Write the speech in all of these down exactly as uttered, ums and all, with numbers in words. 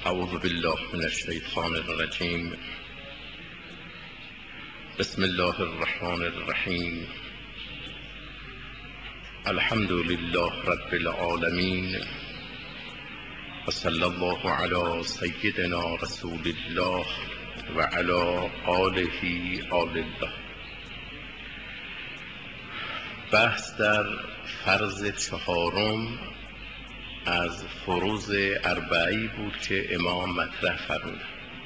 اعوذ بالله من الشیطان الرجیم. بسم الله الرحمن الرحیم. الحمد لله رب العالمین و صلی الله علی سیدنا رسول الله و علی آله آل الله. بحث در فرض چهارم از فروض اربعی بود که امام مطرح فرمودند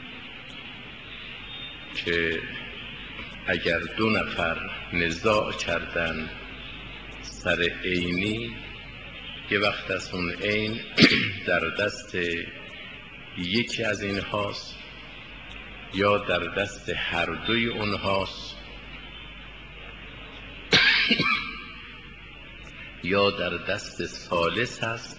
که اگر دو نفر نزاع کردن سر عینی، یه وقت از اون عین در دست یکی از اینهاست یا در دست هر دوی اونهاست یا در دست ثالث هست،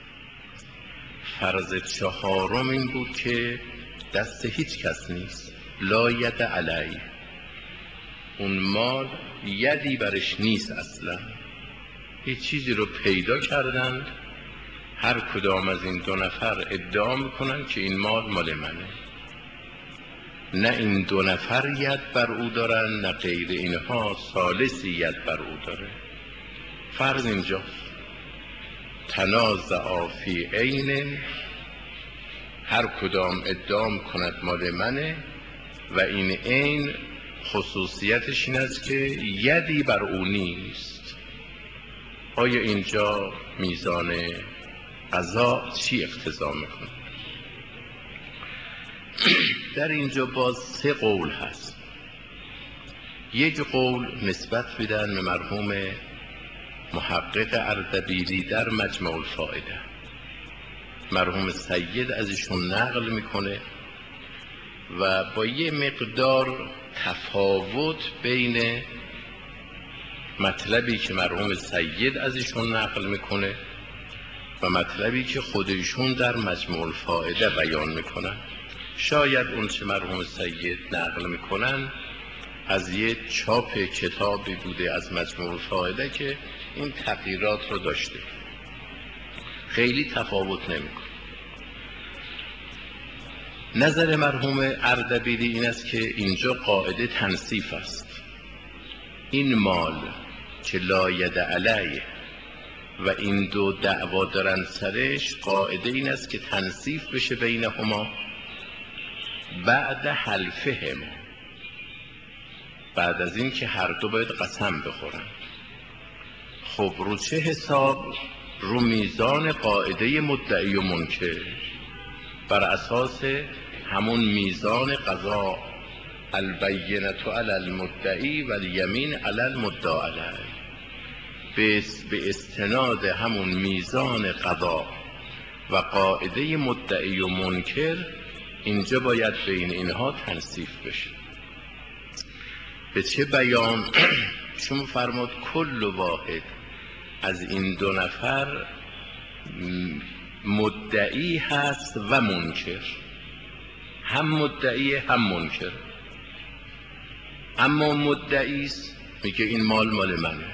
فرض چهارم این بود که دست هیچ کس نیست. لا ید علی، اون مال یدی برش نیست اصلا. یه چیزی رو پیدا کردند، هر کدام از این دو نفر ادعا میکنن که این مال مال منه. نه این دو نفر ید بر او دارن، نه غیر اینها ثالثی ید بر او داره. فرض اینجاست تنازع فی عین، هر کدام ادعا میکند مال منه و این عین خصوصیتش این است که یدی بر او نیست. آیا اینجا میزان قضا چی اقتضا میکنه؟ در اینجا باز سه قول هست. یک قول نسبت بدن به مرحوم محقق اردبیلی در مجمع الفائده، مرحوم سید ازشون نقل میکنه و با یه مقدار تفاوت بین مطلبی که مرحوم سید ازشون نقل میکنه و مطلبی که خودشون در مجمع الفائده بیان میکنن. شاید اون چه مرحوم سید نقل میکنن از یه چاپ کتابی بوده از مجموع الفائده که این تغییرات رو داشته، خیلی تفاوت نمیکنه. نظر مرحوم اردبیلی این است که اینجا قاعده تنصیف است. این مال که لا ید علیه و این دو دعوا دارن سرش، قاعده این است که تنصیف بشه بینهما بعد حلفهم، بعد از این که هر دو باید قسم بخورن. خب رو چه حساب؟ رو میزان قاعده مدعی و منکر، بر اساس همون میزان قضا البینة علی المدعی و الیمین علی المدعی علیه. به استناد همون میزان قضا و قاعده مدعی و منکر اینجا باید بین اینها تنصیف بشه. به چه بیان؟ چون فرمود کل واحد از این دو نفر مدعی هست و منکر، هم مدعی هم منکر. اما مدعی است میگه این مال مال منه،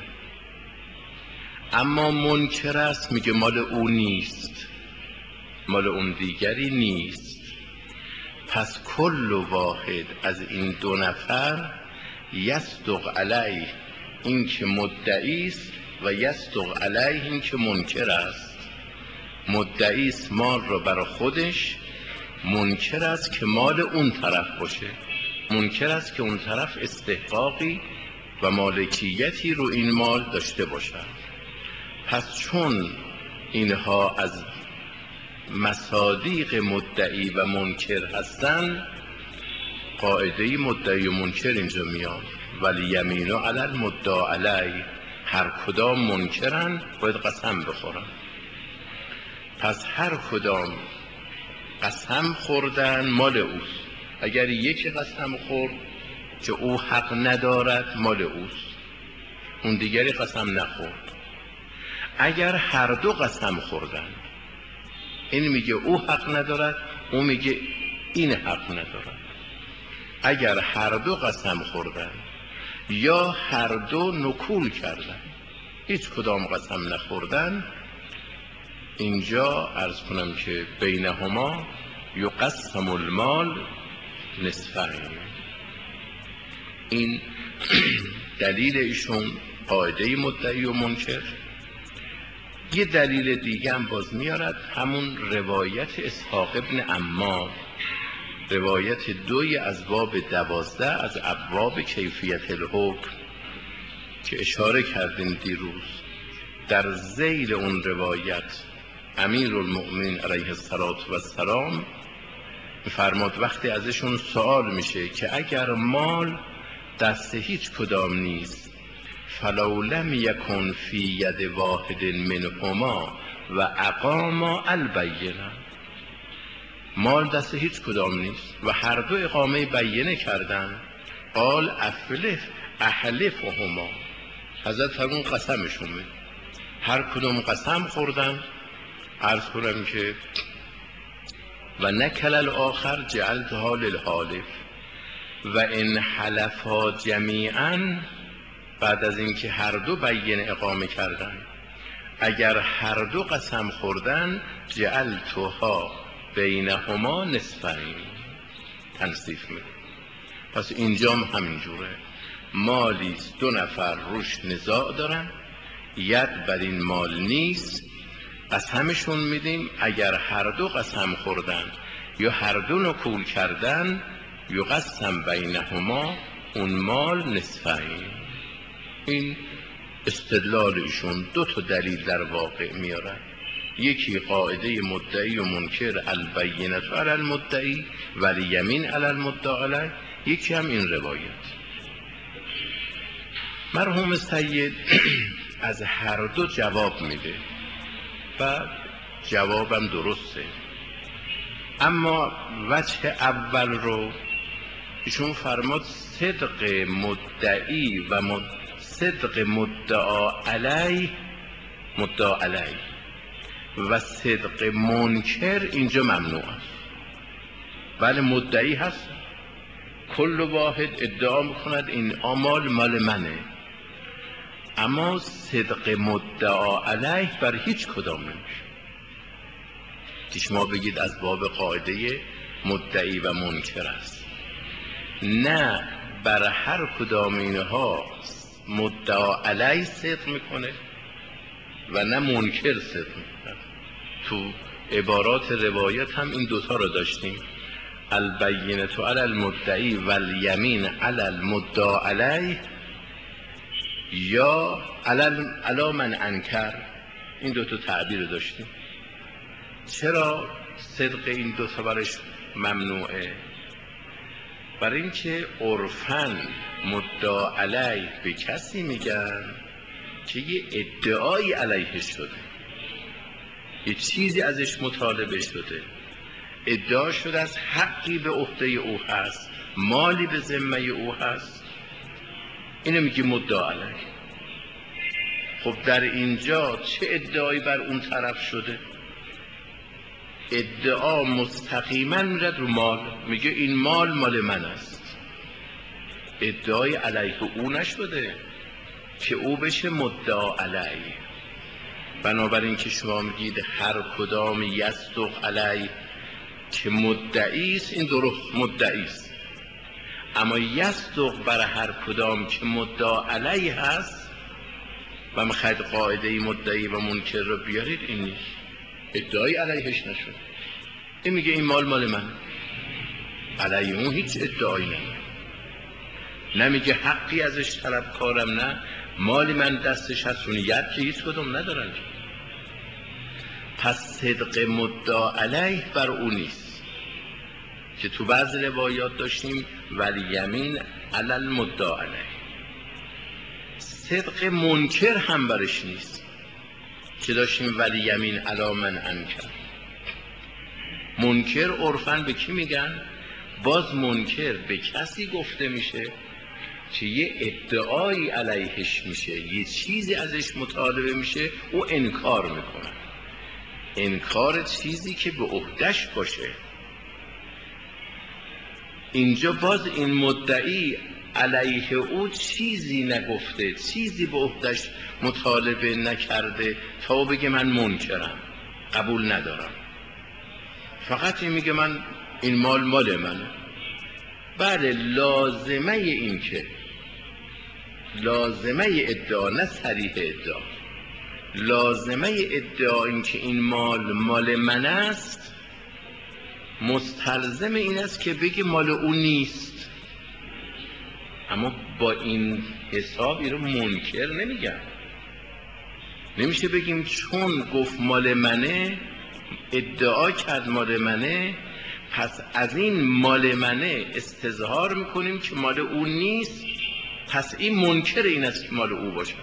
اما منکر است میگه مال او نیست، مال اون دیگری نیست. پس کل واحد از این دو نفر یصدق علیه این که مدعی است و یصدق علیه این که منکر است. مدعی است مال را برای خودش، منکر است که مال اون طرف باشه، منکر است که اون طرف استحقاقی و مالکیتی رو این مال داشته باشد. پس چون اینها از مصادیق مدعی و منکر هستند، قاعده مدعی و منکر اینجا میاد. ولی یمینو علی المدعی علی، هر کدام منکرن باید قسم بخورن. پس هر کدام قسم خوردن مال اوست. اگر یکی قسم خورد که او حق ندارد مال اوست، اون دیگری قسم نخورد. اگر هر دو قسم خوردن، این میگه او حق ندارد، او میگه این حق ندارد. اگر هر دو قسم خوردن یا هر دو نکول کردن، هیچ کدام قسم نخوردن، اینجا عرض کنم که بینهما یقسم المال نصفین. این دلیل ایشون قاعده مدعی و منکر. یه دلیل دیگه هم باز میارد، همون روایت اسحاق ابن عمار، روایت دوی از باب دوازده از ابواب کیفیت الحکم که اشاره کردیم دیروز. در ذیل اون روایت امیر المؤمنین علیه السلام فرمود وقتی ازشون سوال میشه که اگر مال دست هیچ کدام نیست، فلو لم یکن فی ید واحد منهما و اقاما البینه، مال دست هیچ کدام نیست و هر دو اقامه بینه کردن، قال افلف احلفهما، حضرت فرمون قسمشون می، هر کدوم قسم خوردن. عرض کنم که و نکل الاخر جعلتها للحالف و ان حلفا جمیعا، بعد از اینکه هر دو بینه اقامه کردن، اگر هر دو قسم خوردن جعلتها بینهما نصفین، تنصیف می. پس اینجام همینجوره، مالی دو نفر روش نزاع دارن، ید بر این مال نیست، قسمشون میدیم اگر هر دو قسم خوردن یا هر دو نکول کردن یقسم بینهما، اون مال نصفین. این استدلال ایشون دو تا دلیل در واقع میارن، یکی قاعده مدعی و منکر البینة علی المدعی ولی یمین علی المدعی علیه، یکی هم این روایت. مرحوم سید از هر دو جواب میده و جوابم درسته، اما وجه اول رو ایشون فرمود صدق مدعی و مد... صدق مدعا علیه مدعا علیه و صدق منکر اینجا ممنوع است. بله مدعی هست، کل واحد ادعا میکند این مال مال منه، اما صدق مدعا علیه بر هیچ کدام نمیشه. که شما بگید از باب قاعده مدعی و منکر است، نه بر هر کدام اینها مدعا علیه صدق میکنه و نه منکر صدق میکنه. تو عبارات روایت هم این دوتا رو داشتیم، البینة علی المدعی و الیمین علی المدعا علیه یا علی من انکر، این دوتا تعبیر رو داشتیم. چرا صدق این دوتا برش ممنوعه؟ برای اینکه عرفاً مدعا علیه به کسی میگن که یه ادعایی علیه شده، یه چیزی ازش مطالبه شده، ادعا شده از حقی به عهده او هست، مالی به ذمه او هست، اینو میگه مدعا علیه. خب در اینجا چه ادعایی بر اون طرف شده؟ ادعا مستقیما میرد رو مال، میگه این مال مال من است، ادعای علیه او نشده که او بشه مدعا علیه. بنابراین که شما میگید هر کدام یصدق علیه که مدعی است، این درست مدعی است، اما یصدق بر هر کدام که مدعا علیه هست و میخواید قاعده مدعی و منکر رو بیارید، این نیست، ادعای علیهش نشد. این میگه این مال مال من، علیه اون هیچ ادعایی نداره، نمیگه حقی ازش طلب کارم، نه مالی من دستش هست، اون ید که هیچ کدوم ندارن. پس صدق مدعا علیه بر اون نیست که تو بعض روایات داشتیم ولی یمین علی المدعا علیه. صدق منکر هم برش نیست که داشتیم ولی یمین علی من انکر. منکر عرفاً به کی میگن؟ باز منکر به کسی گفته میشه که یه ادعایی علیهش میشه، یه چیزی ازش مطالبه میشه، او انکار میکنه، انکار چیزی که به عهده‌اش باشه. اینجا باز این مدعی علیه او چیزی نگفته، چیزی به عهده‌اش مطالبه نکرده تا بگه من منکرم، قبول ندارم. فقط این میگه من این مال مال منه. بله، لازمه این که لازمه ادعا، نه صریح ادعا، لازمه ادعا این که این مال مال من است مستلزم این است که بگی مال او نیست. اما با این حساب این رو منکر نمیگم. نمیشه بگیم چون گفت مال منه، ادعا کرد مال منه، پس از این مال منه استظهار میکنیم که مال او نیست، پس این منکر این است که مال او باشه.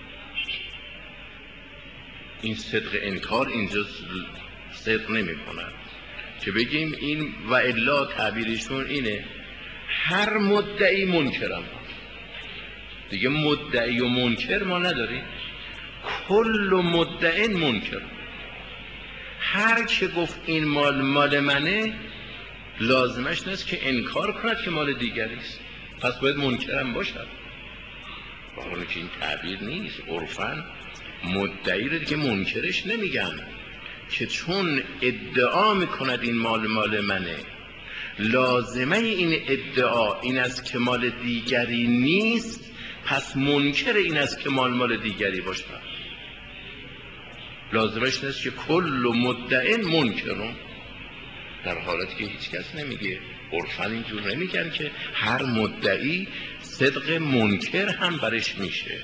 این صدق انکار اینجا صدق نمی کند که بگیم این و الا تعبیرشون اینه هر مدعی منکرم. دیگه مدعی و منکر ما نداریم، کل مدعی منکر. هر که گفت این مال مال منه لازمش نیست که انکار کند که مال دیگری است، پس باید منکرم باشد. واقعا که این تعبیر نیست. عرفاً مدعی رو دیگه منکرش نمیگن که چون ادعا میکند این مال مال منه، لازمه این ادعا این است که مال دیگری نیست، پس منکر این است که مال مال دیگری باشد. لازمش نیست که کل مدعی منکرون، در حالتی که هیچ کس نمیگه. عرفاً اینجور نمیگن که هر مدعی صدق منکر هم برش میشه.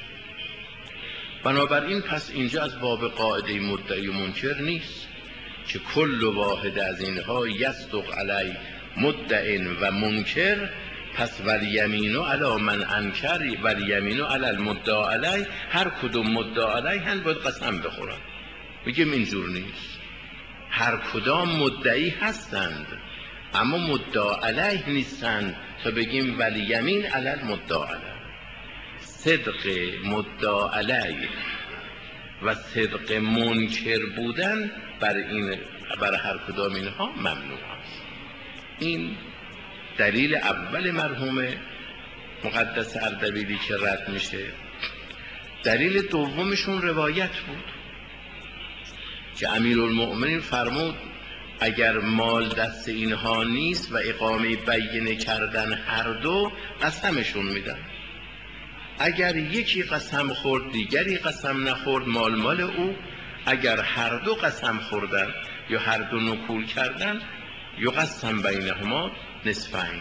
بنابراین پس اینجا از باب قاعده مدعی و منکر نیست که کل واحد از اینها یصدق علی مدعی و منکر، پس والیمین علی من انکر والیمین علی المدعی علی، هر کدوم مدعی علی هم باید قسم بخورن. میگیم اینجور نیست. هر کدام مدعی هستند اما مدعی علیه نیستند تا بگیم والیمین علی المدعی علی. صدق مدعی علیه و صدق منکر بودن بر این بر هر کدام اینها ممنوع است. این دلیل اول مرحوم مقدس اردبیلی که رد میشه. دلیل دومشون روایت بود که امیرالمؤمنین فرمود اگر مال دست اینها نیست و اقامه بینه کردن هر دو، قسمشون میدن. اگر یکی قسم خورد دیگری قسم نخورد، مال مال او. اگر هر دو قسم خوردن یا هر دو نکول کردن، یقسم بینهما نصفین.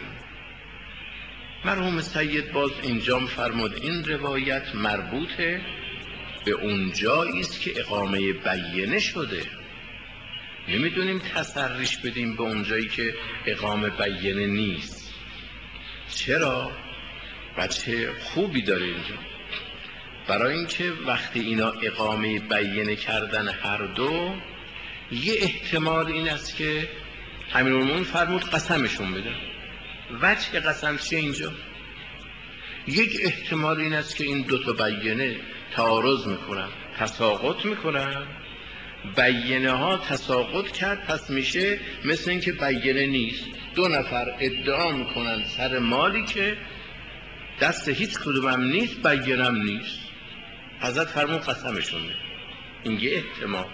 مرحوم سید باز اینجا فرمود این روایت مربوطه به اون جایی است که اقامه بینه شده. نمیدونیم تسریش بدیم به اون جایی که اقامه بینه نیست. چرا؟ بچه خوبی داره اینجا. برای اینکه وقتی اینا اقامه بینه کردن هر دو، یه احتمال این است که امیرالمومنین فرمود قسمشون بده. وجه قسم چیه اینجا؟ یک احتمال این است که این دو تا بینه تعارض میکنن، تساقط میکنن. بینه ها تساقط کرد، پس میشه مثل این که بینه نیست. دو نفر ادعا میکنن سر مالی که دست هیچ کدومم نیست، بینم نیست. حضرت فرمود قسمشون بده. این یه احتمال.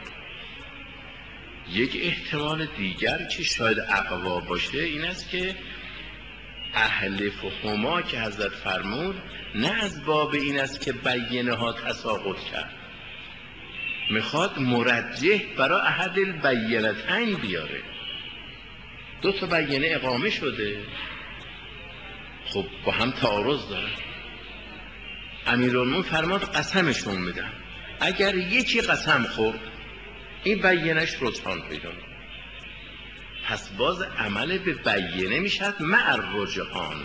یک احتمال دیگر که شاید اقوا باشه این است که احلف هما که حضرت فرمود نه از باب این است که بینه ها تساقط کرد، میخواد مرجح برای احد البینتین بیاره. دو تا بینه اقامه شده، خب با هم تعارض داره. امیرالمومنین فرمود قسمشون میدن. اگر یکی قسم خورد، این بینش رجحان پیدا میکنه. پس باز عمل به بینه میشد مع الرجحان،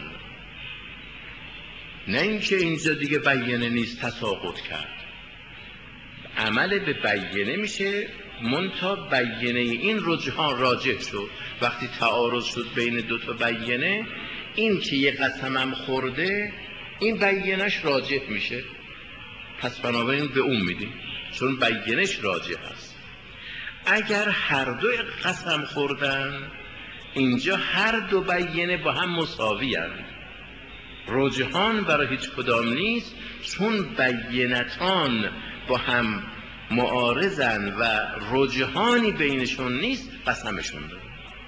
نه اینکه اینجا دیگه بینه نیست تساقط کرد. عمل به بینه میشه منتها بینه این رجحان راجح شد. وقتی تعارض شد بین دو تا بینه، این که یه قسمم خورده این بینش راجح میشه، پس بنابراین به اون میدیم چون بینش راجح هست. اگر هر دو قسم خوردن، اینجا هر دو بینه با هم مساوی هستند، رجحان برای هیچ کدام نیست، چون بینتان با هم معارضن و رجحانی بینشون نیست، قسمشون داره.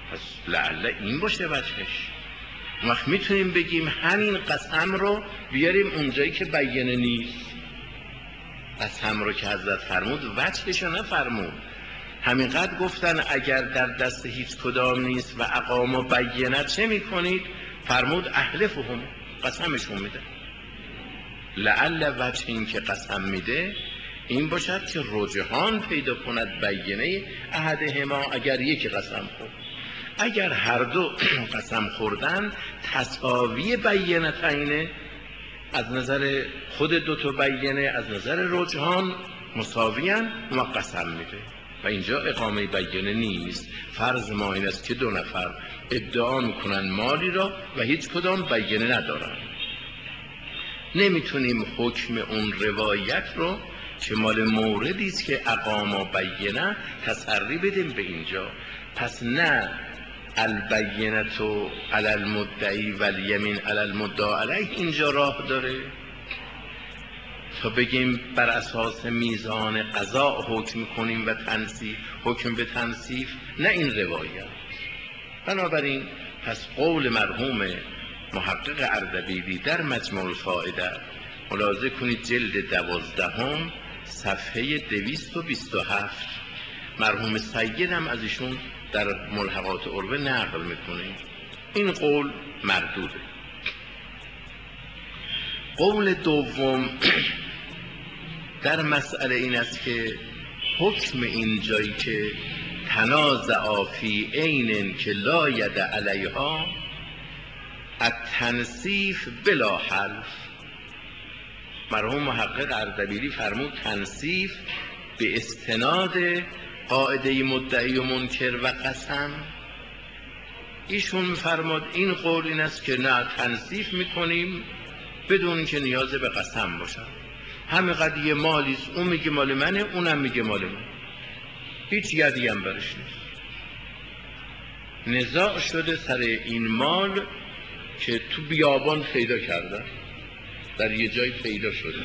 پس لعل این باشه وجهش. اون وقت میتونیم بگیم همین قسم رو بیاریم اونجایی که بیانه نیست. قسم رو که حضرت فرمود وجهش رو نفرمود، همینقدر گفتن اگر در دست هیچ کدام نیست و اقام و بیانه چه میکنید؟ فرمود احلفهم، قسمشون میده. لعل وجه این که قسم میده این باشد که رجحان پیدا کند بیانه احدهما اگر یکی قسم خورد. اگر هر دو قسم خوردن تساوی بیانتین، از نظر خود دو تا بیانه از نظر رجحان مساویان و قسم میده و اینجا اقامه بیانه نیست. فرض ما این است که دو نفر ادعا میکنن مالی را و هیچ کدام بیانه ندارن. نمیتونیم حکم اون روایت رو که مال موردی است که اقام و بیانه تسری بدیم به اینجا. پس نه البینة علی المدعی و الیمین علی المدعی علیه اینجا راه داره تا بگیم بر اساس میزان قضا حکم کنیم و تنصیف حکم به تنصیف، نه این روایت. بنابراین پس قول مرحوم محقق اردبیلی در مجموع الفائده ملاحظه کنید جلد دوازدهم صفحه دویست و بیست و هفت، مرحوم سید هم از ایشون در ملحقات عروه نقل میکنه. این قول مردوده. قول دوم در مسئله این است که حکم این جایی که تنازع فی عین که لا ید علیها التنصیف بلا حلف. مرحوم محقق اردبیلی فرمود تنصیف به استناد قاعده مدعی و منکر و قسم. ایشون میفرماد این قول این است که نه، تنصیف میکنیم بدون که نیاز به قسم باشن. همینقدر یه مالیست، اون میگه مال منه اونم میگه مال من، هیچ یدی هم برش نیست. نزاع شده سر این مال که تو بیابان پیدا کردن، در یه جای پیدا شده،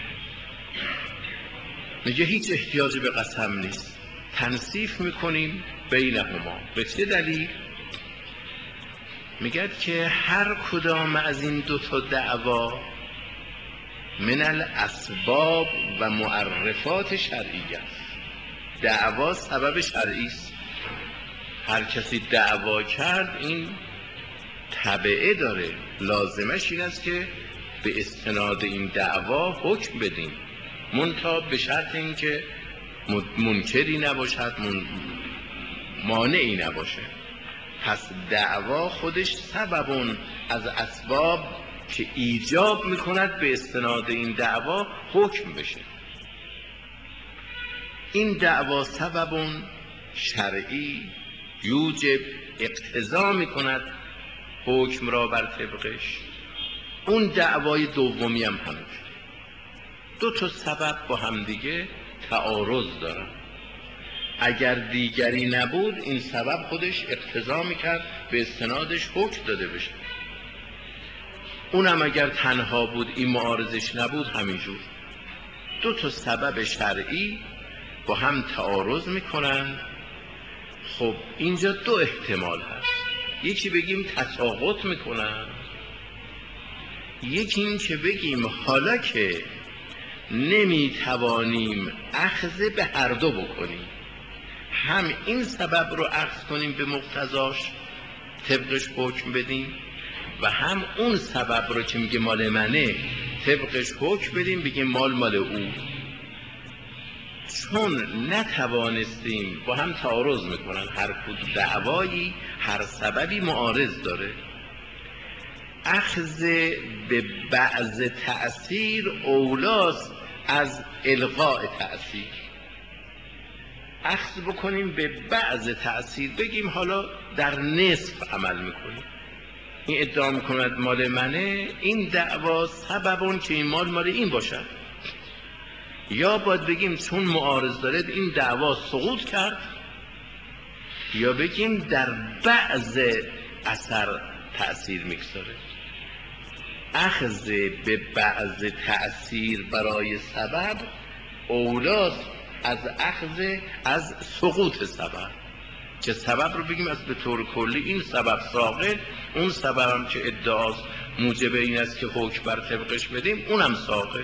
میگه هیچ احتیاج به قسم نیست، تنصیف میکنیم بینهما. به چه دلیل؟ میگه که هر کدام از این دو تا دعوا من الاسباب و معرفات شرعیه است. دعوا سبب شرعی است. هر کسی دعوا کرد این تبعه داره، لازمش این است که به استناد این دعوا حکم بدیم، منتها به شرط این که منکری نباشد، مانعی نباشه. پس دعوا خودش سببون از اسباب که ایجاب میکند به استناد این دعوا حکم بشه. این دعوا سببون شرعی یوجب اقتضا میکند حکم را بر طبقش. اون دعوای دومی هم همین، دو تا سبب با هم دیگه تعارض دارن. اگر دیگری نبود این سبب خودش اقتضا میکرد به استنادش حکم داده بشه. اونم اگر تنها بود این معارضش نبود همینجور. دو تا سبب شرعی با هم تعارض میکنن. خب اینجا دو احتمال هست، یکی بگیم تساقط میکنن، یکی این که بگیم حالا که نمیتوانیم اخذ به هر دو بکنیم، هم این سبب رو اخذ کنیم به مقتضاش طبقش حکم بدیم و هم اون سبب رو که میگه مال منه طبقش حکم بدیم بگیم مال مال او. چون نتوانستیم با هم تعارض میکنن، هر کدوم دعوایی هر سببی معارض داره. اخذ به بعض تأثیر اولاست از الغاء تأثیر. اخذ بکنیم به بعض تأثیر، بگیم حالا در نصف عمل میکنیم. این ادعا میکند مال منه، این دعوا سببون که این مال مال این باشد، یا باید بگیم چون معارض داره این دعوا سقوط کرد، یا بگیم در بعض اثر تأثیر میگذاره. اخذ به بعض تأثیر برای سبب اولاست از اخذ از سقوط سبب. که سبب رو بگیم از به طور کلی این سبب ساقط، اون سبب هم که ادعاست موجب این است که حکم بر طبقش بدیم اونم ساقط.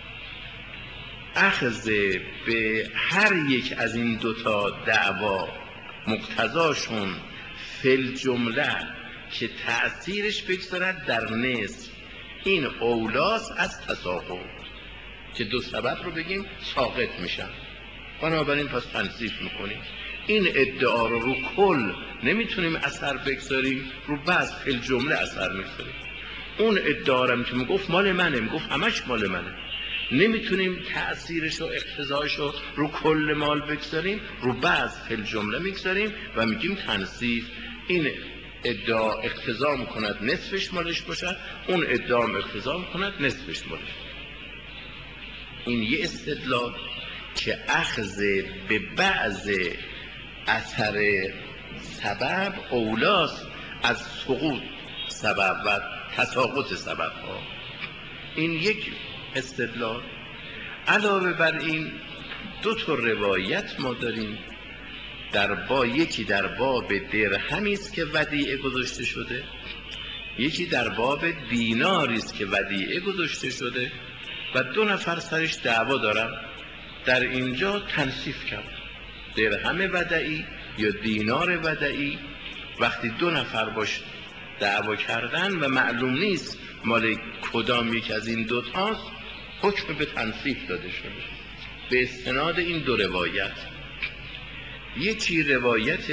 اخذ به هر یک از این دوتا دعوا مقتضاشون فل جمله که تأثیرش بگذارد در نصف، این اولاس از تساقط، که دو سبب رو بگیم ساقط میشن. بنابراین پس تنصیف میکنیم. این ادعا رو رو کل نمیتونیم اثر بگذاریم، رو بعض فل جمله اثر میگذاریم. اون ادعا رو که میگفت مال منه، میگفت همش مال منه، نمیتونیم تأثیرش و اقتضایش رو رو کل مال بگذاریم، رو بعض فل جمله میگذاریم و میگیم تنصیف. این ادعا اقتضا میکند نصفش مالش باشد، اون ادعا اقتضا میکند نصفش مالش باشد. این یه استدلال که اخذ به بعض اثر سبب اولاست از سقوط سبب و تساقط سبب ها. این یک استدلال. علاوه بر این دو تا روایت ما داریم در با یکی در باب درهمی است که ودیعه گذاشته شده، یکی در باب دیناری است که ودیعه گذاشته شده و دو نفر سرش دعوا دارن. در اینجا تنصیف کرد. درهم ودعی یا دینار ودعی وقتی دو نفر باش دعوا کردن و معلوم نیست مال کدام یک از این دوتاست، حکم به تنصیف داده شده به استناد این دو روایت. یکی روایت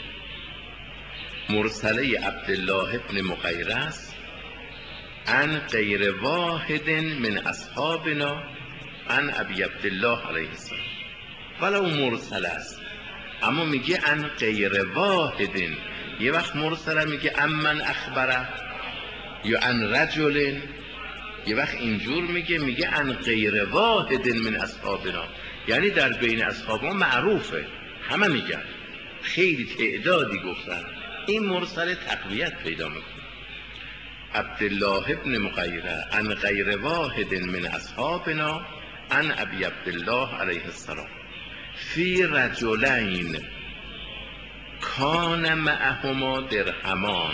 مرسله عبدالله ابن مغیرس عن غیر واحد من اصحابنا عن ابی عبدالله علیه السلام، ولو مرسل است اما میگه عن غیر واحد. یه وقت مرسله میگه امن اخبره یا عن رجل، یه وقت اینجور میگه میگه عن غیر واحد من اصحابنا، یعنی در بین اصحاب ما معروفه، همه میگن، خیلی تعدادی گفتن. این مرسل تقویت پیدا میکنه. عبدالله ابن مغیره عن غیر واحد من اصحابنا عن ابی عبدالله علیه السلام فی رجلین کان معهما درهمان.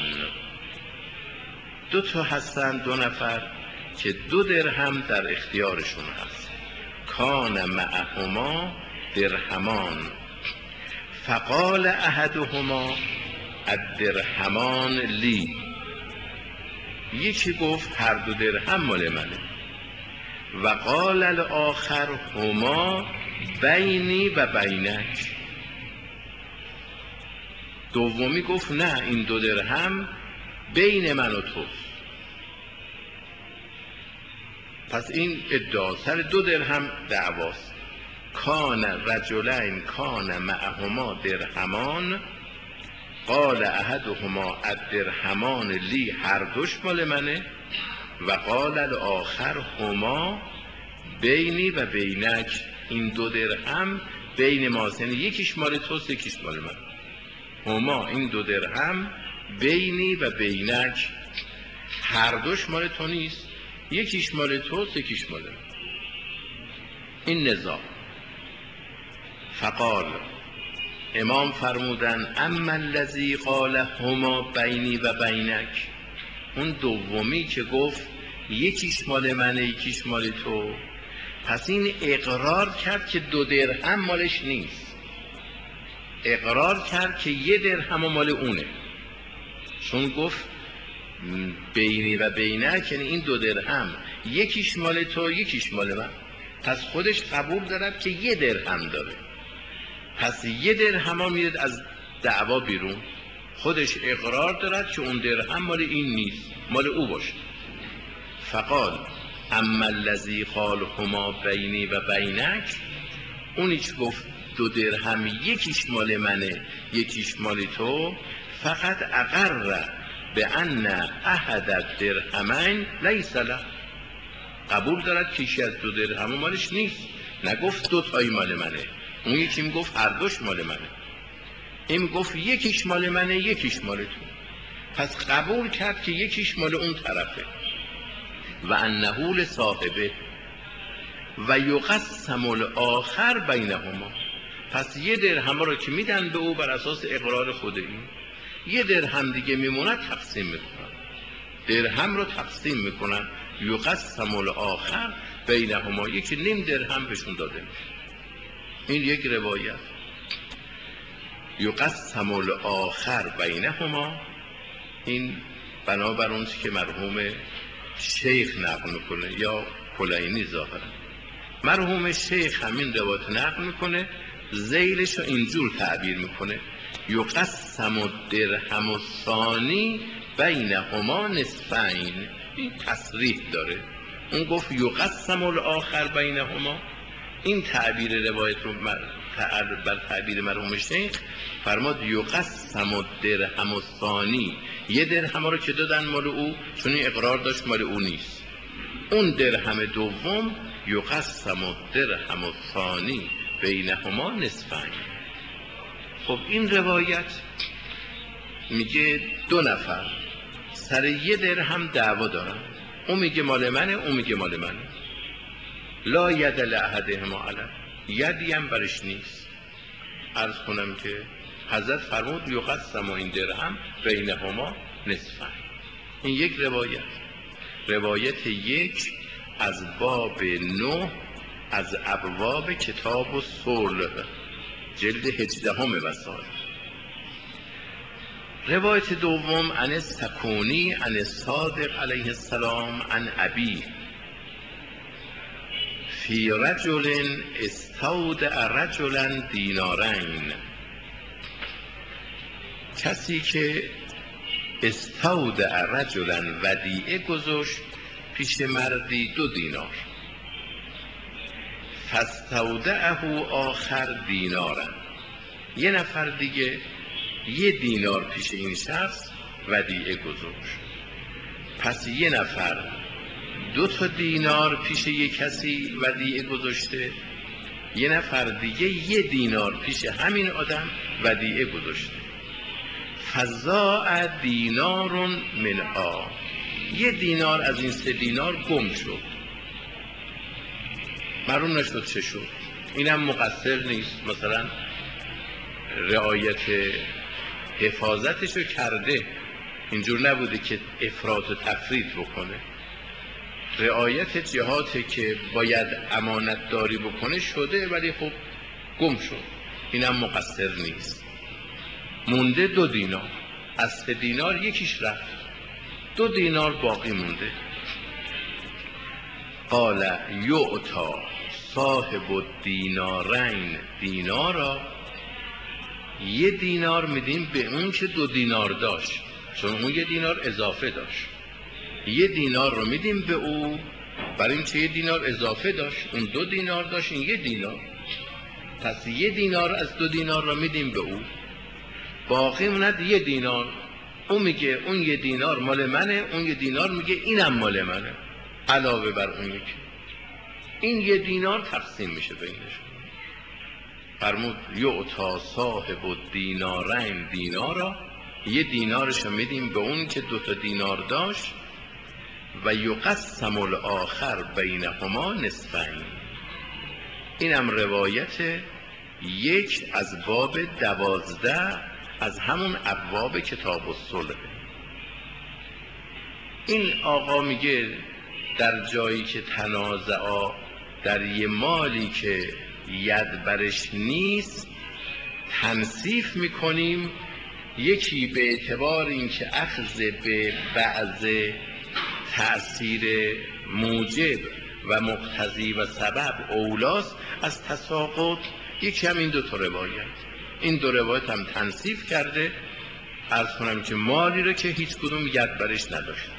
دو تا هستن، دو نفر که دو درهم در اختیارشون هست. کان معهما درهمان فقال احدهما الدرهمان لی، یکی گفت هر دو درهم مال منه. و قال الاخر هما بینی و بینک، دومی گفت نه این دو درهم بین من و توست. پس این ادعا سر دو درهم دعواست. کان رجلین کان معهما درهمان قال احدهما الدرهمان لی، هر دوش مال منه. و قال الاخر هما بینی و بینک، این دو درهم بین ماست، یعنی یکیش مال توست یکیش مال من. هما این دو درهم بینی و بینک، هر دوش مال تو نیست، یکیش مال توست یکیش مال من. این نزاع. فقال، امام فرمودن اما الذی قال هما بینی و بینک، اون دومی که گفت یکیش مال منه یکیش مال تو، پس این اقرار کرد که دو درهم مالش نیست، اقرار کرد که یه درهم مال اونه، چون گفت بینی و بینک، یعنی این دو درهم یکیش مال تو یکیش مال من، پس خودش قبول دارد که یه درهم داره، پس یه درهم ها میاد از دعوا بیرون، خودش اقرار دارد که اون درهم مال این نیست، مال او باشه. فقال اما الذی قال هما بینی و بینک، اونیچ گفت دو درهم یکیش مال منه یکیش مال تو، فقط اقر به ان احد الدرهمین لیس له، قبول دارد که یکی از دو درهم مالش نیست، نگفت دو تایی مال منه، اون یکی میگفت هر دوش مال منه، این میگفت یکیش مال منه یکیش مال تو، پس قبول کرد که یکیش مال اون طرفه. و انه لصاحبه و یقسم الاخر بینهما، پس یه درهم رو که میدن به او بر اساس اقرار خود این، یه درهم دیگه میمونه تقسیم میکنن، درهم رو تقسیم میکنن، یقسم الاخر بینهما، یکی نیم درهم بهشون داده میشه. این یک روایت. یقسم الاخر بینهما، این بنابر اون که مرحوم شیخ نقل میکنه یا کلینی ظاهرا، مرحوم شیخ همین روایت نقل میکنه، ذیلش رو اینجور تعبیر میکنه یقسم الدرهم الثانی بینهما نصفین. این تصریح داره، اون گفت یقسم الاخر بینهما، این تعبیر روایت رو بر تعبیر مرحوم شیخ فرماد یقسم الدرهم الثانی، یه درهم رو که دادن مال او چون این اقرار داشت مال او نیست، اون درهم دوم یقسم الدرهم الثانی بینهما نصفین. خب این روایت میگه دو نفر سر یه درهم دعوا دارن، اون میگه مال منه، اون میگه مال منه، لا ید لاحدهما علی، یدی هم برش نیست. عرض کنم که حضرت فرمود یقسم این درهم بینهما نصفین. این یک روایت، روایت یک از باب نه از ابواب کتاب الصلح جلد هجدهم وسائل. روایت دوم عن السکونی عن الصادق علیه السلام عن ابی فی رجل استودع رجلا دینارین، کسی که استودع رجلا ودیعه گذاشت پیش مردی دو دینار، فاستودعه آخر دینارا، یه نفر دیگه یه دینار پیش این شخص ودیعه گذاشت، پس یه نفر دو تا دینار پیش یه کسی ودیعه گذاشته، یه نفر دیگه یه دینار پیش همین آدم ودیعه گذاشته، فضاع دینار منها، یه دینار از این سه دینار گم شد، معلوم نشد چه شد. اینم مقصر نیست، مثلا رعایت حفاظتشو کرده، اینجور نبوده که افراط و تفرید بکنه، رعایت جهاتی که باید امانت داری بکنه شده، ولی خب گم شد، اینم مقصر نیست. مونده دو دینار، از سه دینار یکیش رفت، دو دینار باقی مونده. قال یعطا صاحب الدینارین دینارا، یه دینار میدیم به اون که دو دینار داشت، چون اون یه دینار اضافه داشت، یه دینار رو میدیم به او برای این که یه دینار اضافه داشت، اون دو دینار داشت این یه دینار، پس یه دینار از دو دینار رو میدیم به او، باقی موند یه دینار. اون میگه اون یه دینار مال منه، اون یه دینار میگه اینم مال منه علاوه بر اون یکی، این یه دینار تقسیم میشه بینشون. فرمود یعطا صاحب الدینارین دینارا، یه دینارشو میدیم به اون که دو تا دینار داشت، و یقسم الاخر بینهما نصفین. اینم روایت یک از باب دوازده از همون ابواب کتاب الصلح. این آقا میگه در جایی که تنازعا در یه مالی که ید برش نیست تنصیف میکنیم، یکی به اعتبار اینکه اخذ به بعض تأثیر موجب و مقتضی و سبب اولاست از تساقط، یکی هم این دو تا روایت، این دو روایت هم تنصیف کرده. عرض کنم که مالی رو که هیچ کدوم ید برش نداشت.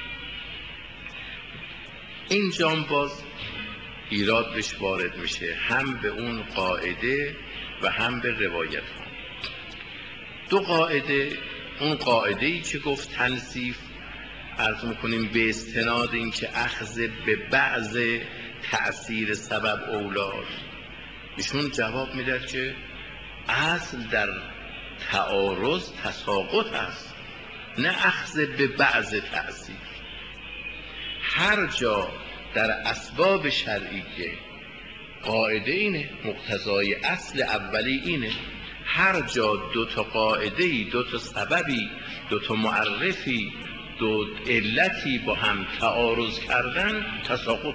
این جام باز ایراد بهش وارد میشه، هم به اون قاعده و هم به روایت ها. دو قاعده، اون قاعده ای که گفت تنصیف، عرض میکنیم به استناد این که اخذ به بعض تأثیر سبب اولاست، ایشون جواب میداد که اصل در تعارض تساقط هست، نه اخذ به بعض تأثیر. هر جا در اسباب شرعی که قاعده اینه، مقتضای اصل اولی اینه، هر جا دو تا قاعده‌ای، دو تا سببی، دو تا معرفی، دو علتی با هم تعارض کردن تساقط.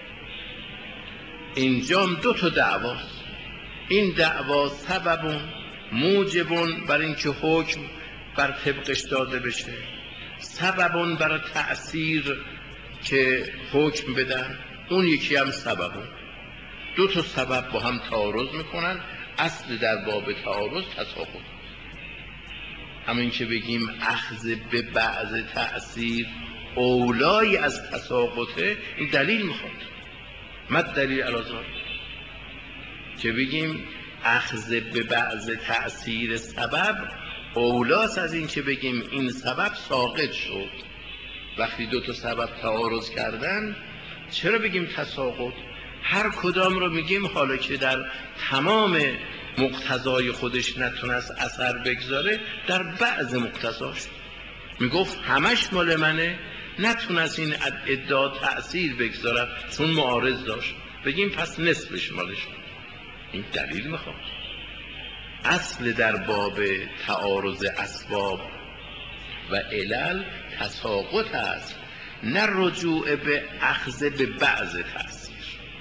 اینجام دو تا دعواست، این دعوا سببون موجبون بر اینکه حکم بر طبقش داده بشه، سببون برای تأثیر که حکم بدن، اون یکی هم سببون. دو تا سبب با هم تعارض میکنن، اصل در باب تعارض تساقط. همین که بگیم اخذ به بعض تأثیر اولای از تساقطه، این دلیل میخواد. مد دلیل علی ذالک که بگیم اخذ به بعض تأثیر سبب اولاست از این که بگیم این سبب ساقط شد. وقتی دو تا سبب تعارض کردن چرا بگیم تساقط؟ هر کدام رو میگیم حالا که در تمام مقتضای خودش نتونست اثر بگذاره، در بعض مقتضاش میگفت همش مال منه، نتونست این ادعا تأثیر بگذاره چون معارض داشت، بگیم پس نصفش مالش. این دلیل میخواد. اصل در باب تعارض اسباب و علل تساقط است، نه رجوع به اخذ به بعض تأثیر.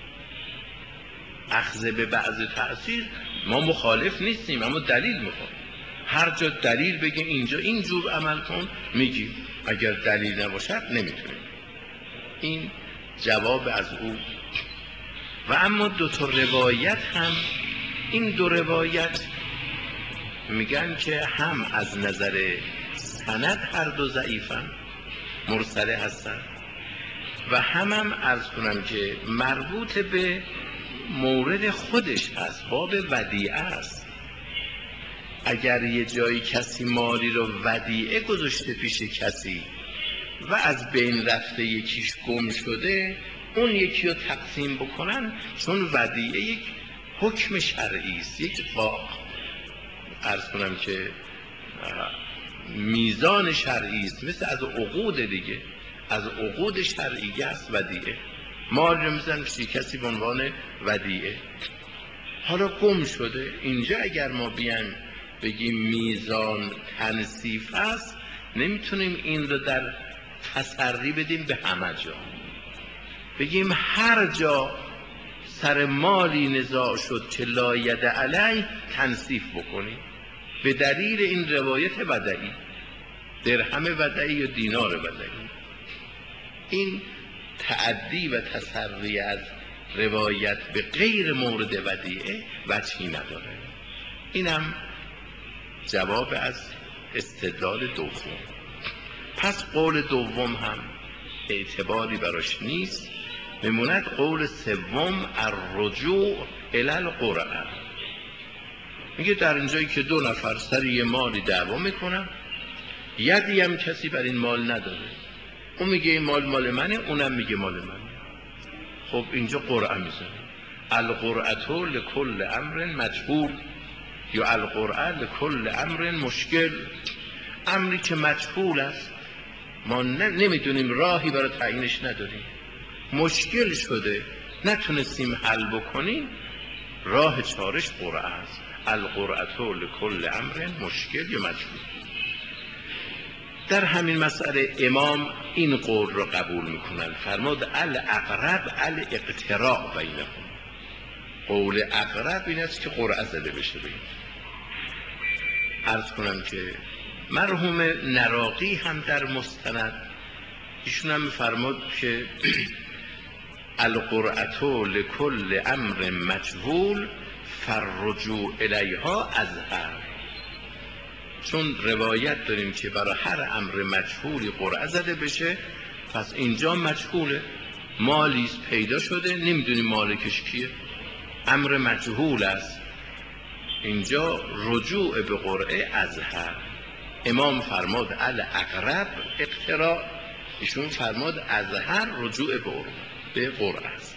اخذ به بعض تأثیر ما مخالف نیستیم، اما دلیل میخواد. هر جا دلیل بگه اینجا اینجور عمل کن میگیم، اگر دلیل نباشد نمیتونیم. این جواب از او. و اما دو تا روایت هم، این دو روایت میگن که هم از نظر سند هر دو ضعیفن، مرسله هستن، و هم هم عرض کنم که مربوط به مورد خودش هست، باب ودیعه است. اگر یه جایی کسی مالی رو ودیعه گذاشته پیش کسی و از بین رفته یکیش گم شده، اون یکی رو تقسیم بکنن، چون ودیعه یک حکم شرعی است، یک قا عرض کنم که میزان شرعی است، مثل از عقود دیگه، از عقود شرعی است ودیعه. مال رو میزن پیش کسی به عنوان ودیعه، حالا گم شده. اینجا اگر ما بیایم بگیم میزان تنصیف است، نمیتونیم این رو در تسری بدیم به همه جا، بگیم هر جا سر مالی نزاع شد که لا ید علیه تنصیف بکنیم، به دلیل این روایت ودعی، درهم ودعی و دینار ودعی. این تعدی و تسری از روایت به غیر مورد ودیعه وجهی نداره. اینم جواب از استدلال دوم. پس قول دوم هم اعتباری براش نیست، بموند قول سوم الرجوع الی القرعه. میگه در اینجایی که دو نفر سر یه مالی دعوا میکنن، یدی هم کسی بر این مال نداره، اون میگه این مال مال منه، اونم میگه مال منه، خب اینجا قرعه میزنه. القرعه لکل امر مجهول یا القرعه لکل امر مشکل. امری که مجهول است، ما نمیدونیم، راهی برای تعیینش نداریم، مشکل شده نتونستیم حل بکنیم، راه چارش قرعه است. القرعه لکل امر مشکل یا مجهول. در همین مسئله امام این قول رو قبول میکنن، فرمود الاقرب الاقتراع بینهم. قول اقرب این است که قرعه زده بشه بین. عرض کنم که مرحوم نراقی هم در مستند ایشون هم فرمود که القرعه لکل امر مجهول فالرجوع الیها ازهر. چون روایت داریم که برای هر امر مجهولی قرعه زده بشه، پس اینجا مجهوله، مالی پیدا شده نمیدونیم مالکش کیه، امر مجهول است، اینجا رجوع به قرعه ازهر. امام فرماد الاقرب اقتراع، ایشون فرماد ازهر رجوع به قرعه است.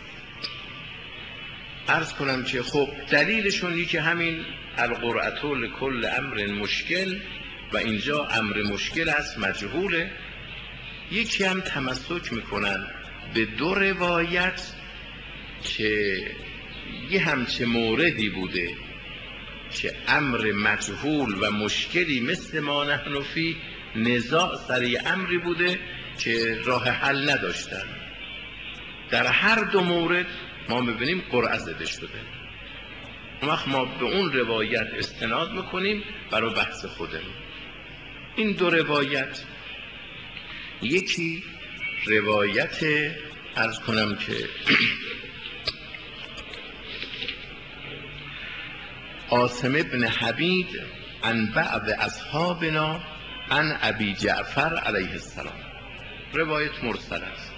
عرض کنم که خب دلیلشون اینه که همین القرعه لکل امر مشکل و اینجا امر مشکل است، مجهوله. یکی هم تمسک میکنن به دو روایت که یه همچه موردی بوده که امر مجهول و مشکلی مثل ما نحن فی نزاع سر امری بوده که راه حل نداشتن، در هر دو مورد ما ببینیم قرعه زده شده. اون وقت ما به اون روایت استناد میکنیم برای بحث خودمون. این دو روایت، یکی روایت عرض کنم که عاصم ابن حبید عن بعض اصحابنا عن ابی جعفر علیه السلام، روایت مرسل است.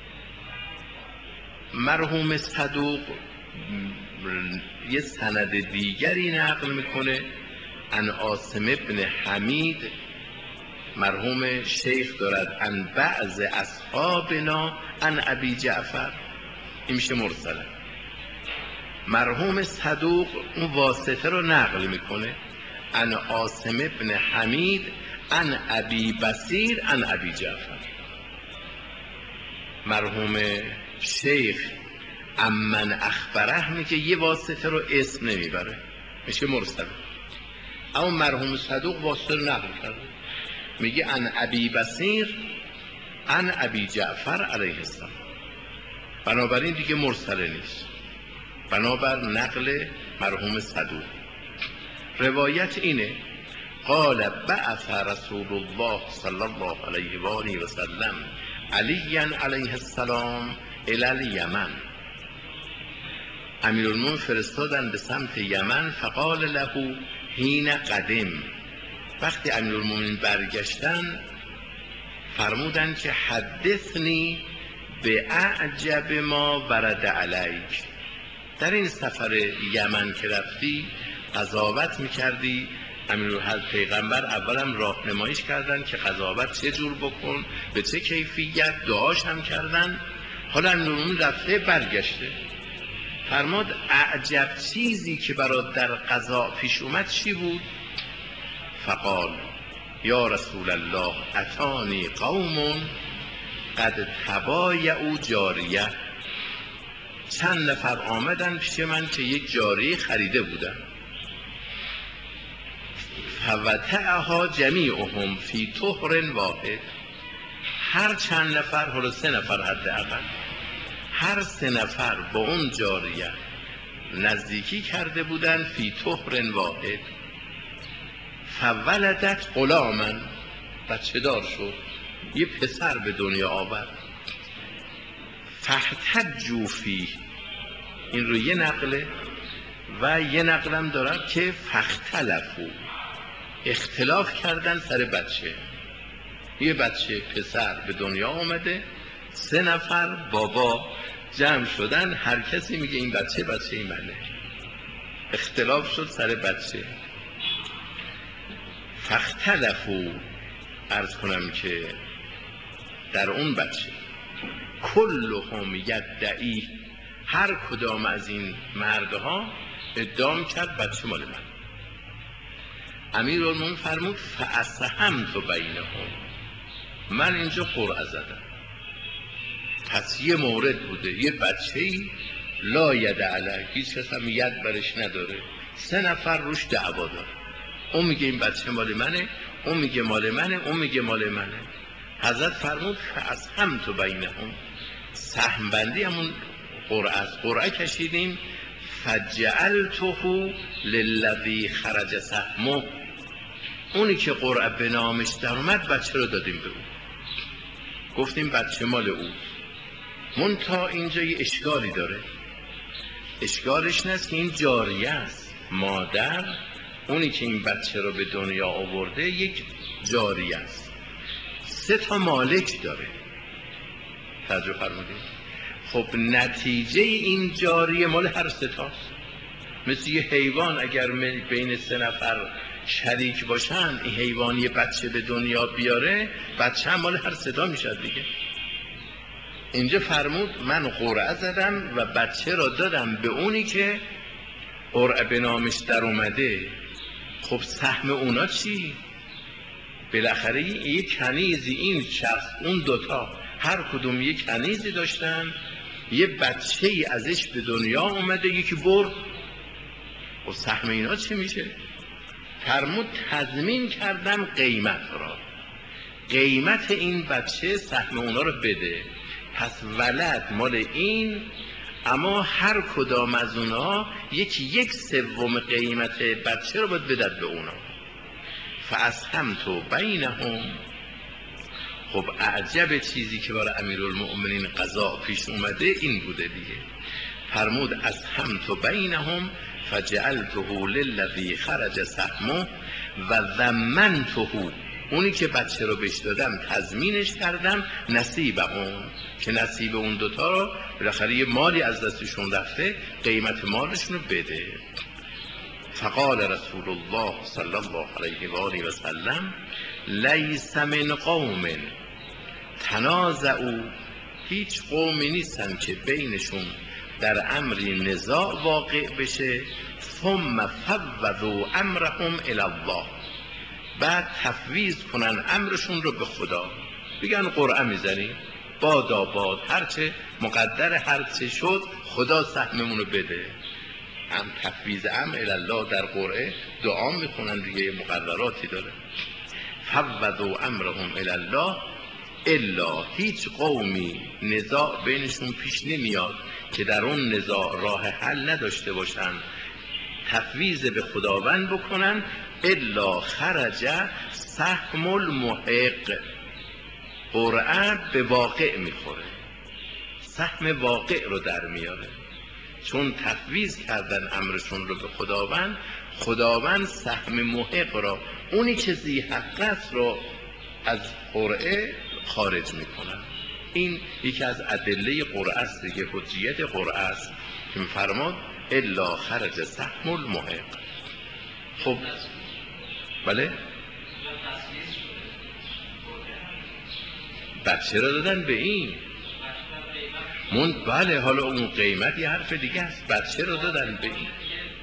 مرحوم صدوق یه سند دیگری نقل میکنه عن عاصم ابن حمید، مرحوم شیخ دارد عن بعض اصحابنا عن ابی جعفر، این میشه مرسله. مرحوم صدوق اون واسطه رو نقل میکنه عن عاصم ابن حمید عن ابی بصیر عن ابی جعفر. مرحوم شیخ امن اخبره میگه یه واسطه رو اسم نمیبره، میشه مرسله. اما مرحوم صدوق واسطه رو نقل کرده، میگه عن ابی بصیر عن ابی جعفر علیه السلام، بنابراین دیگه مرسله نیست، بنابر نقل مرحوم صدوق. روایت اینه قال بعث رسول الله صلی الله علیه و آله و سلم علی علیه السلام الی الیمن، امیرالمومنین فرستادن به سمت یمن. فقال له حین قدم، وقتی امیرالمومنین برگشتن فرمودن که حدثنی به اعجب ما ورد علیک، در این سفر یمن که رفتی قضاوت میکردی، امیرالحضرت پیغمبر اولم راهنماییش کردن که قضاوت چه جور بکن، به چه کیفیت، دعاش هم کردن. حالا امیرالمومنین رفته برگشته، فرمود اعجب چیزی که برات در قضا پیش اومد چی بود؟ فقال یا رسول الله اتانی قوم قد تبایعوا جاریه، چند نفر آمدن پیش من که یک جاریه خریده بودن، فوتعها جمیعهم فی طهر واحد، هر چند نفر، حالا سه نفر حداقل، هر سه نفر با اون جاریه نزدیکی کرده بودن فی طهر واحد، فولدت غلاما، بچه دار شد، یه پسر به دنیا آورد. فاحتجوا فیه، این رو یه نقله و یه نقلم دارد که فاختلفوا، اختلاف کردن سر بچه. یه بچه پسر به دنیا آمده، سه نفر بابا جمع شدن، هر کسی میگه این بچه بچه این منه، اختلاف شد سر بچه. فاختلفوا، عرض کنم که در اون بچه کلهم یدعی، هر کدام از این مردها ادعا کرد بچه مال من. امیرالمومنین فرمود فاسهمت بینهم، من اینجا قرعه زدم. پس یه مورد بوده، یه بچه‌ای لا ید علیه، هیچ کس هم ید برش نداره، سه نفر روش دعوا داره، اون میگه این بچه مال منه، اون میگه مال منه، اون میگه مال منه. حضرت فرمود فاسهمت بینهم، سهم بندی همون قرعه است، قرعه کشیدیم. فجعلته للذی خرج سهمه، اونی که قرعه به نامش در اومد بچه رو دادیم به اون، گفتیم بچه مال او. منتها اینجا یه اشکالی داره، اشکالش نیست که این جاریه است، مادر اونی که این بچه رو به دنیا آورده یک جاریه است، سه تا مالک داره، توجه فرمودید؟ خب نتیجه این جاریه مال هر سه تاست. مثل یه حیوان اگر بین سه نفر شریک باشن، این حیوان یه بچه به دنیا بیاره، بچه هم مال هر سه تا میشه دیگه. اینجا فرمود من قرعه زدم و بچه را دادم به اونی که قرعه به نامش در اومده. خب سهم اونا چی؟ بالاخره یک کنیزی، این شخص اون دوتا هر کدوم یک کنیزی داشتن، یه بچه ای ازش به دنیا اومده یکی برد، و سهم اینا چی میشه؟ فرمود تضمین کردم قیمت را، قیمت این بچه سهم اونا رو بده، پس ولد مال این، اما هر کدام از اونا یکی یک سوم قیمت بچه رو باید بدد به اونا. فاسهمت بینهم. خب اعجب چیزی که برای امیرالمؤمنین قضا پیش اومده این بوده دیگه. فرمود اسهمت بینهم فجعلته للذی خرج سهمه و ضمنته، اونی که بچه رو بهش دادم تضمینش کردم نصیب اون، که نصیب اون دوتا رو بالاخره یه مالی از دستشون رفته، قیمت مالشون رو بده. فقال رسول الله صلی الله علیه و آله و سلم لیس من قوم تنازعوا، هیچ قومی نیستن که بینشون در امری نزاع واقع بشه، ثم فوضوا امرهم الی الله، بعد تفویض کنن امرشون رو به خدا، بگن قرعه میزنیم بادا باد، هرچه مقدر هرچه شد خدا سهممون رو بده. هم تفویض امر الی الله در قرعه دعا میکنن دیگه، مقرراتی داره. فوضوا امرهم الی الله، الا هیچ قومی نزاع بینشون پیش نمیاد که در اون نزاع راه حل نداشته باشن، تفویض به خداوند بکنن، الا خرج سهم المحق، قرعه به واقع میخوره، سهم واقع رو در میاره، چون تفویض کردن امرشون رو به خداوند، خداوند سهم محق را، اونی که ذی حق است رو از قرعه خارج میکنن. این یکی از ادله قرعه است دیگه، حجیت قرعه است که میفرماد الا خرج سهم المحق. خب بله، بچه را دادن به این من، بله، حالا اون قیمت یه حرف دیگه است، بچه را دادن به این.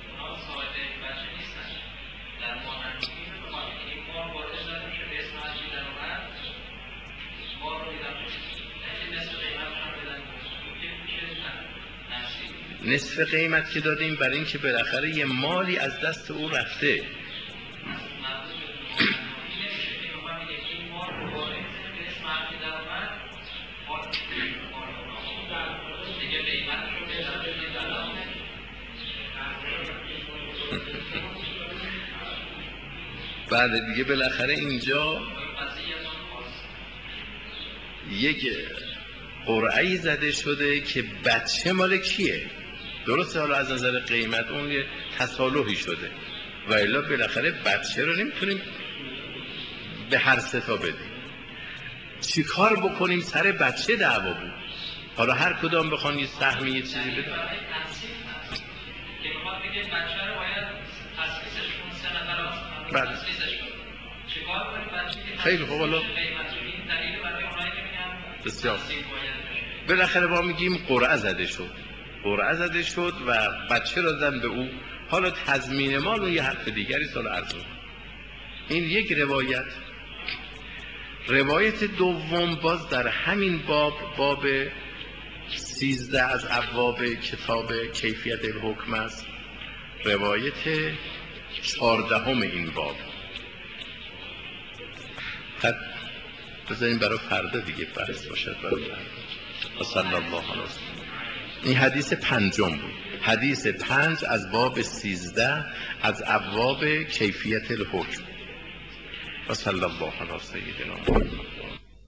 نصف قیمت که دادیم برای این که بالاخره یه مالی از دست او رفته. بعد دیگه بالاخره اینجا یک قرعه‌ای زده شده که بچه مال کیه، درسته، حالا از نظر قیمت اون یه تصالحی شده، و الا بالاخره بچه رو نمیتونیم به هر سه تا بدیم. چی کار بکنیم؟ سر بچه دعوا بود، حالا هر کدام بخوان یه سهمی یه چیزی بدن. بعد خیلی خوب، حالا بسیار بالاخره ما میگیم قرعه زده شد، قرعه زده شد و بچه را دادن به او، حالا تضمین مال و یه حرف دیگری سال عرض می‌کنم. این یک روایت. روایت دوم باز در همین باب، باب سیزده از ابواب کتاب کیفیت الحکم است، روایت چهاردهم این باب. خب بذاریم برای فردا دیگه بحث باشد، برای فردا. صلی الله علیه وسلم. این حدیث پنجم بود، حدیث پنج از باب سیزده از ابواب کیفیت الحکم. و صلی الله علیه سیدنا